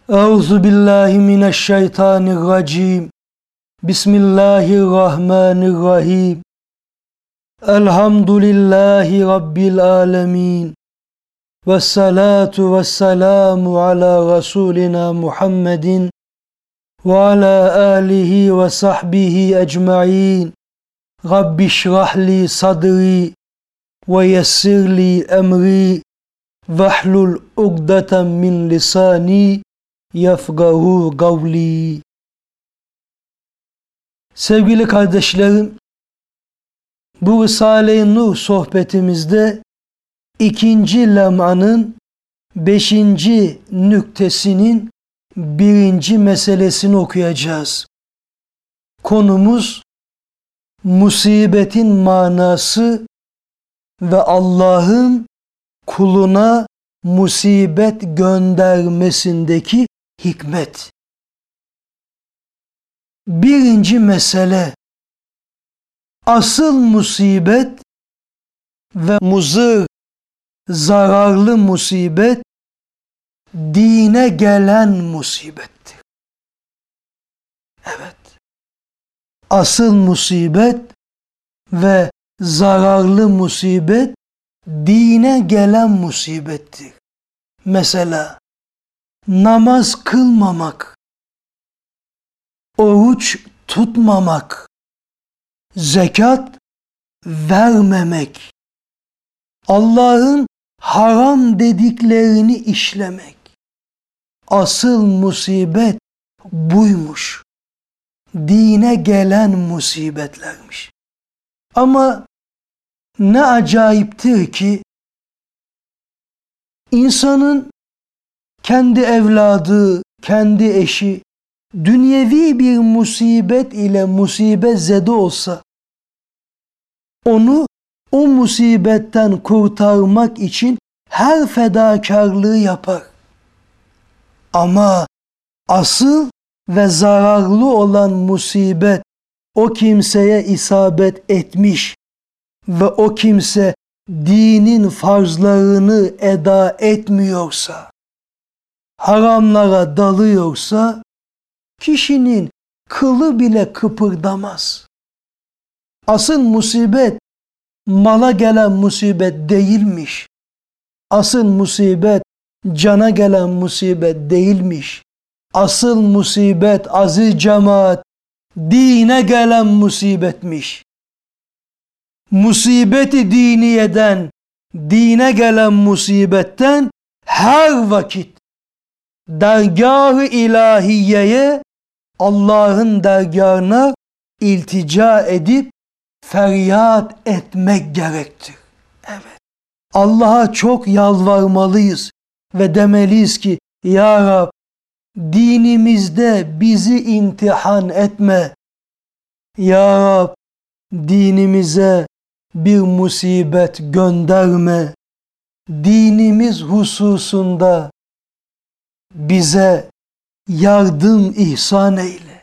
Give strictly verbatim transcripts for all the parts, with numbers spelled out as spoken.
Euzu billahi mineşşeytanirracim. Bismillahirrahmanirrahim. Elhamdülillahi Rabbil alemin. Vessalatu vesselamu ala Resulina Muhammedin ve ala alihi ve sahbihi ecma'in. Rabbi şrahli sadri ve yessirli emri vahlul ugdeten min lisani yefgahu gavli. Sevgili kardeşlerim, bu Risale-i Nur sohbetimizde ikinci lem'anın beşinci nüktesinin birinci meselesini okuyacağız. Konumuz musibetin manası ve Allah'ın kuluna musibet göndermesindeki hikmet. Birinci mesele, asıl musibet ve muzır, zararlı musibet, dine gelen musibettir. Evet, asıl musibet ve zararlı musibet, dine gelen musibettir. Mesela, namaz kılmamak, oruç tutmamak, zekat vermemek, Allah'ın haram dediklerini işlemek. Asıl musibet buymuş. Dine gelen musibetlermiş. Ama ne acayiptir ki insanın kendi evladı, kendi eşi dünyevi bir musibet ile musibet zede olsa onu o musibetten kurtarmak için her fedakarlığı yapar. Ama asıl ve zararlı olan musibet o kimseye isabet etmiş ve o kimse dinin farzlarını eda etmiyorsa, haramlara dalıyorsa, kişinin kılı bile kıpırdamaz. Asıl musibet mala gelen musibet değilmiş. Asıl musibet cana gelen musibet değilmiş. Asıl musibet aziz cemaat dine gelen musibetmiş. Musibeti diniyeden, dine gelen musibetten her vakit dergâh-ı ilahiyeye, Allah'ın dergâhına iltica edip feryat etmek gerektir. Evet. Allah'a çok yalvarmalıyız ve demeliyiz ki Ya Rab, dinimizde bizi imtihan etme. Ya Rab, dinimize bir musibet gönderme. Dinimiz hususunda bize yardım ihsan eyle.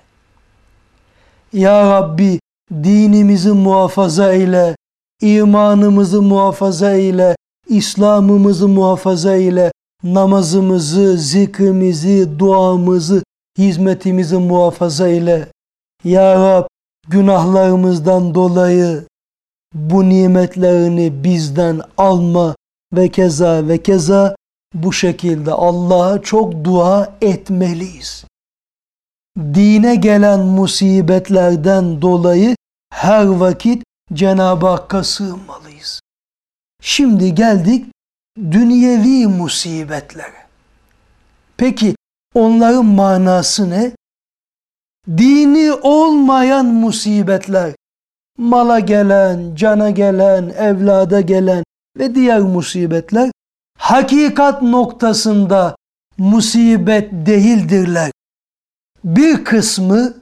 Ya Rabbi, dinimizi muhafaza eyle, imanımızı muhafaza eyle, İslam'ımızı muhafaza eyle, namazımızı, zikrimizi, duamızı, hizmetimizi muhafaza eyle. Ya Rab, günahlarımızdan dolayı bu nimetlerini bizden alma ve keza ve keza bu şekilde Allah'a çok dua etmeliyiz. Dine gelen musibetlerden dolayı her vakit Cenab-ı Hakk'a sığınmalıyız. Şimdi geldik dünyevi musibetlere. Peki onların manası ne? Dini olmayan musibetler, mala gelen, cana gelen, evlada gelen ve diğer musibetler hakikat noktasında musibet değildirler. Bir kısmı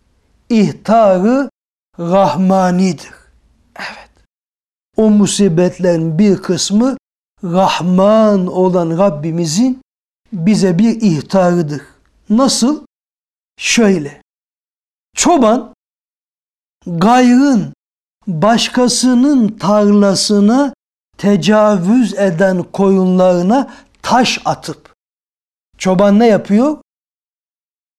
ihtar-ı rahmanidir. Evet. O musibetlerin bir kısmı Rahman olan Rabbimizin bize bir ihtarıdır. Nasıl? Şöyle. Çoban gayrın başkasının tarlasına tecavüz eden koyunlarına taş atıp, çoban ne yapıyor?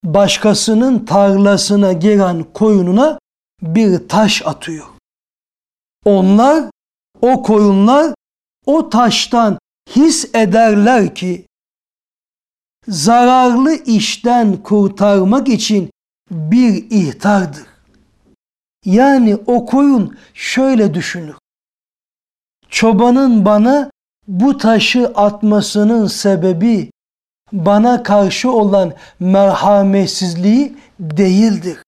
başkasının tarlasına giren koyununa bir taş atıyor. Onlar, o koyunlar o taştan his ederler ki zararlı işten kurtarmak için bir ihtardır. Yani o koyun şöyle düşünür. Çobanın bana bu taşı atmasının sebebi bana karşı olan merhametsizliği değildir.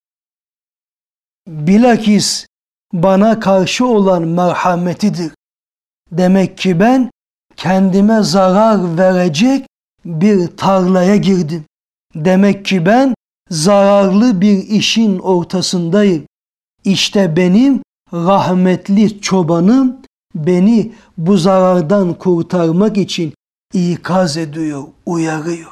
Bilakis bana karşı olan merhametidir. Demek ki ben kendime zarar verecek bir tarlaya girdim. Demek ki ben zararlı bir işin ortasındayım. İşte benim rahmetli çobanım beni bu zarardan kurtarmak için ikaz ediyor, uyarıyor.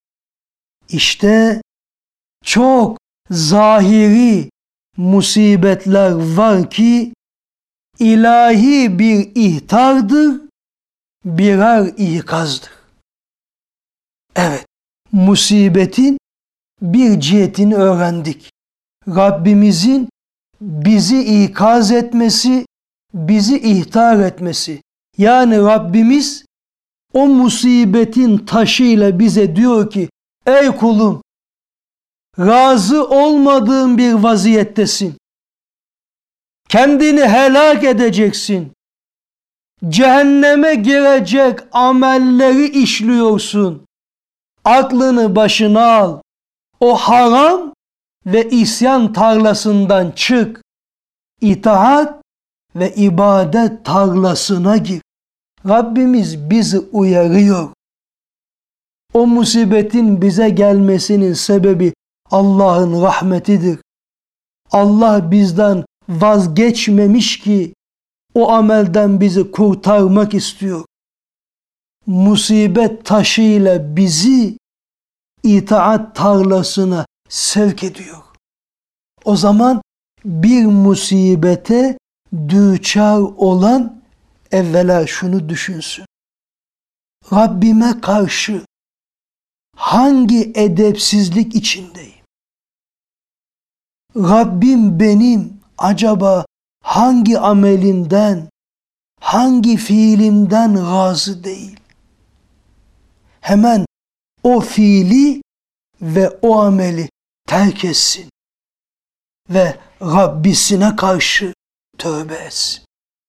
İşte çok zahiri musibetler var ki ilahi bir ihtardır, birer ikazdır. Evet, musibetin bir cihetini öğrendik. Rabbimizin bizi ikaz etmesi, bizi ihtar etmesi. Yani Rabbimiz o musibetin taşıyla bize diyor ki, ey kulum, razı olmadığın bir vaziyettesin. Kendini helak edeceksin. Cehenneme girecek amelleri işliyorsun. Aklını başına al. O haram ve isyan tarlasından çık. İtaat ve ibadet tarlasına gir. Rabbimiz bizi uyarıyor. O musibetin bize gelmesinin sebebi Allah'ın rahmetidir. Allah bizden vazgeçmemiş ki o amelden bizi kurtarmak istiyor. Musibet taşıyla bizi itaat tarlasına sevk ediyor. O zaman bir musibete düçar olan evvela şunu düşünsün. Rabbime karşı hangi edepsizlik içindeyim? Rabbim benim acaba hangi amelimden, hangi fiilimden razı değil? Hemen o fiili ve o ameli terk etsin ve Rabbisine karşı tövbe etsin.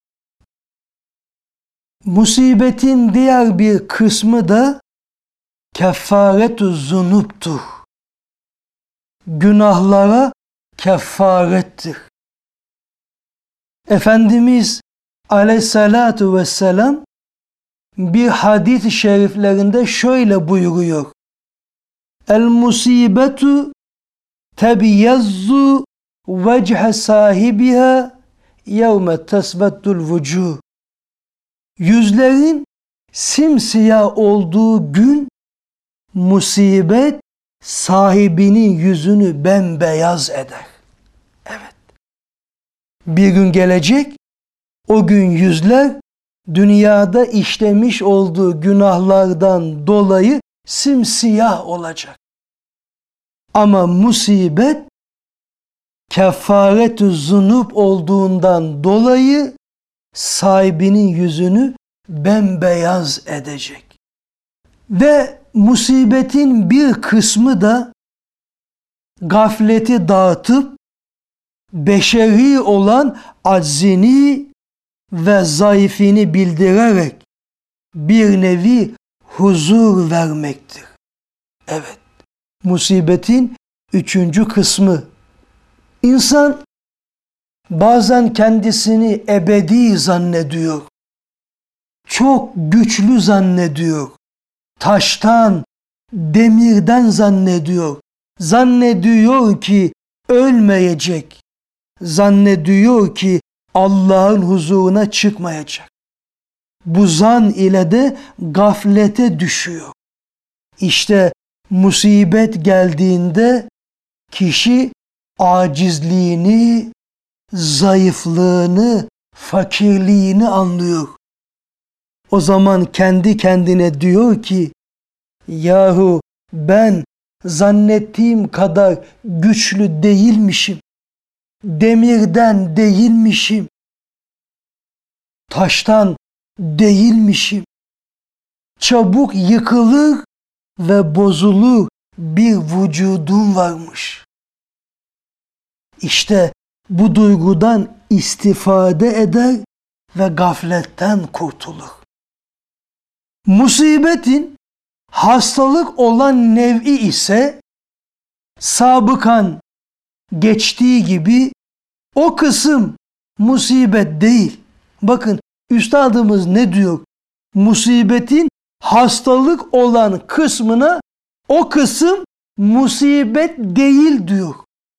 Musibetin diğer bir kısmı da keffaretü zunuptur. Günahlara kefarettir. Efendimiz aleyhissalatu vesselam bir hadis-i şeriflerinde şöyle buyuruyor. El musibetu tebyezzu vechhe sahibiha yevme tesveddul vucuh. Yüzlerin simsiyah olduğu gün musibet sahibinin yüzünü bembeyaz eder. Evet. Bir gün gelecek, o gün yüzler dünyada işlemiş olduğu günahlardan dolayı simsiyah olacak. Ama musibet kefaret-ü zunup olduğundan dolayı sahibinin yüzünü bembeyaz edecek. Ve musibetin bir kısmı da gafleti dağıtıp beşeri olan aczini ve zayıfini bildirerek bir nevi huzur vermektir. Evet, musibetin üçüncü kısmı. İnsan bazen kendisini ebedi zannediyor. Çok güçlü zannediyor. Taştan, demirden zannediyor. Zannediyor ki ölmeyecek. Zannediyor ki Allah'ın huzuruna çıkmayacak. Bu zan ile de gaflete düşüyor. İşte musibet geldiğinde kişi acizliğini, zayıflığını, fakirliğini anlıyor. O zaman kendi kendine diyor ki, yahu ben zannettiğim kadar güçlü değilmişim. Demirden değilmişim. Taştan değilmişim. Çabuk yıkılır ve bozulur bir vücudum varmış. İşte bu duygudan istifade eder ve gafletten kurtulur. Musibetin hastalık olan nev'i ise sabıkan geçtiği gibi o kısım musibet değil. Bakın üstadımız ne diyor? Musibetin hastalık olan kısmına o kısım musibet değil diyor.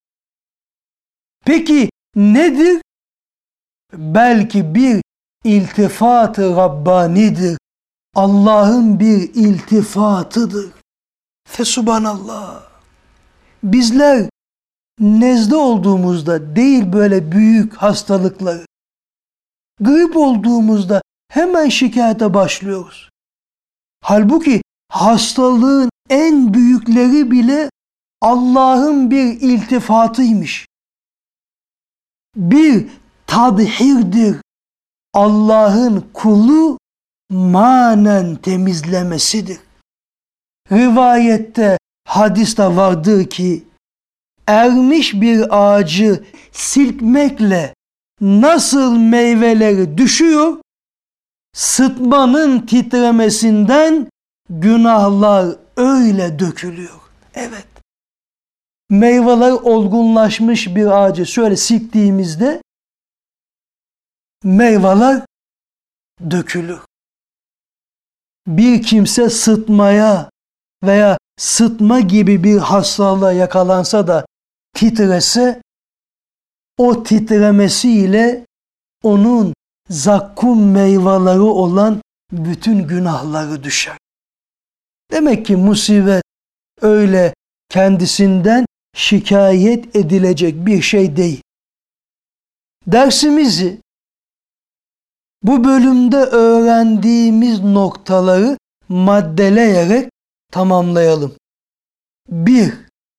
Peki nedir? Belki bir iltifat-ı Rabbani'dir. Allah'ın bir iltifatıdır. Fesubhanallah. Bizler nezle olduğumuzda değil böyle büyük hastalıkları, grip olduğumuzda hemen şikayete başlıyoruz. Halbuki hastalığın en büyükleri bile Allah'ın bir iltifatıymış. Bir tadhirdir. Allah'ın kulu manen temizlemesidir. Rivayette, hadiste vardır ki ermiş bir ağacı silkmekle nasıl meyveleri düşüyor, sıtmanın titremesinden günahlar öyle dökülüyor. Evet. Meyveler olgunlaşmış bir ağacı şöyle silktiğimizde meyveler dökülür. Bir kimse sıtmaya veya sıtma gibi bir hastalığa yakalansa da titrese, o titremesiyle onun zakkum meyveleri olan bütün günahları düşer. Demek ki musibet öyle kendisinden şikayet edilecek bir şey değil. Dersimizi bu bölümde öğrendiğimiz noktaları maddeleyerek tamamlayalım. Bir,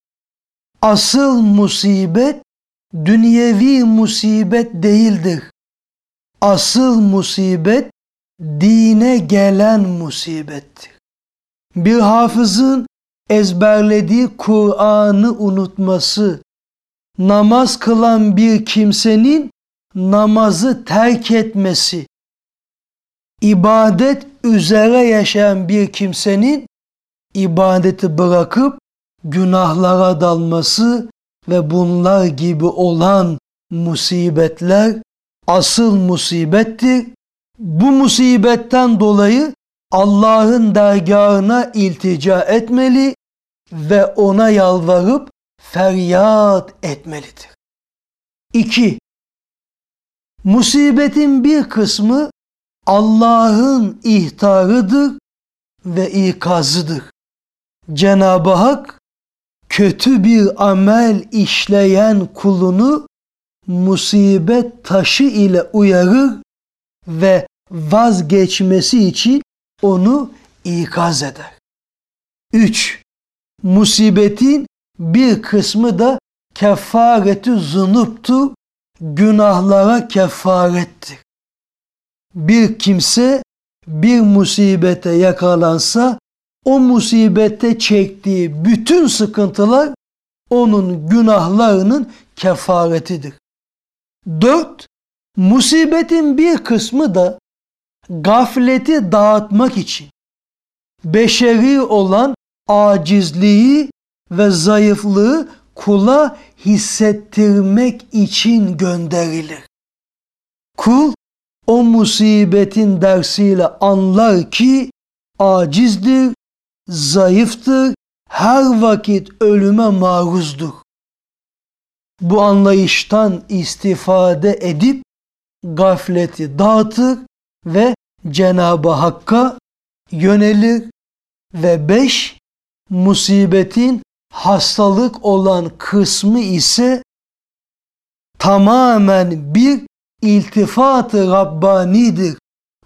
asıl musibet dünyevi musibet değildir. Asıl musibet dine gelen musibettir. Bir hafızın ezberlediği Kur'an'ı unutması, namaz kılan bir kimsenin namazı terk etmesi, ibadet üzere yaşayan bir kimsenin ibadeti bırakıp günahlara dalması ve bunlar gibi olan musibetler asıl musibettir. Bu musibetten dolayı Allah'ın dergâhına iltica etmeli ve ona yalvarıp feryat etmelidir. İki, musibetin bir kısmı Allah'ın ihtarıdır ve ikazıdır. Cenab-ı Hak kötü bir amel işleyen kulunu musibet taşı ile uyarır ve vazgeçmesi için onu ikaz eder. Üç, musibetin bir kısmı da kefareti zunuptur, günahlara kefarettir. Bir kimse bir musibete yakalansa o musibette çektiği bütün sıkıntılar onun günahlarının kefaretidir. Dört, musibetin bir kısmı da gafleti dağıtmak için beşeri olan acizliği ve zayıflığı kula hissettirmek için gönderilir. Kul o musibetin dersiyle anlar ki acizdir, zayıftır, her vakit ölüme maruzdur. Bu anlayıştan istifade edip gafleti dağıtır ve Cenab-ı Hakk'a yönelir. Ve beş, musibetin hastalık olan kısmı ise tamamen bir iltifat-ı Rabbani'dir.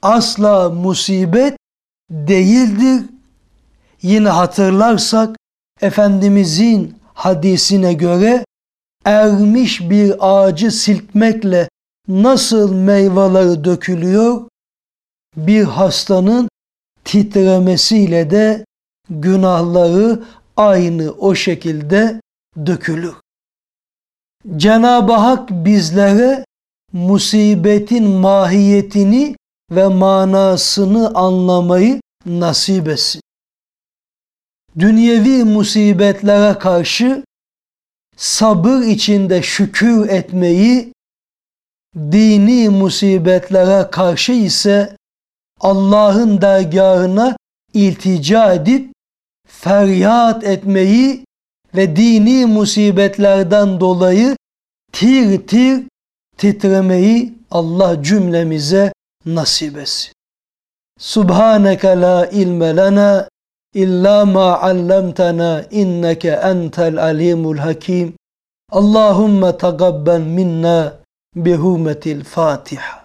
Asla musibet değildir. Yine hatırlarsak Efendimizin hadisine göre ermiş bir ağacı silkmekle nasıl meyveleri dökülüyor, bir hastanın titremesiyle de günahları aynı o şekilde dökülür. Cenab-ı Hak bizlere musibetin mahiyetini ve manasını anlamayı nasip etsin. Dünyevi musibetlere karşı sabır içinde şükür etmeyi, dini musibetlere karşı ise Allah'ın dergâhına iltica edip feryat etmeyi ve dini musibetlerden dolayı tir tir titremeyi Allah cümlemize nasip etsin. Subhaneke la ilme lena illa ma allamtana inneke entel alimul hakim. Allahumme tegabbel minna bi hurmetil Fatiha.